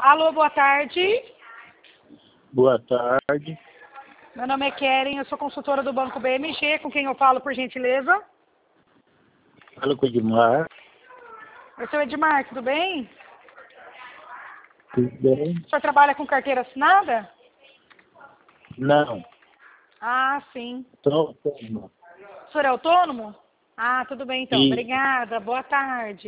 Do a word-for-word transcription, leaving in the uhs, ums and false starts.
Alô, boa tarde. Boa tarde. Meu nome é Keren, eu sou consultora do Banco B M G, com quem eu falo, por gentileza? Fala com o Edmar. Eu sou Edmar, tudo bem? Tudo bem? O senhor trabalha com carteira assinada? Não. Ah, sim. Tô, tô, não. O senhor é autônomo? Ah, tudo bem então. Isso. Obrigada, boa tarde.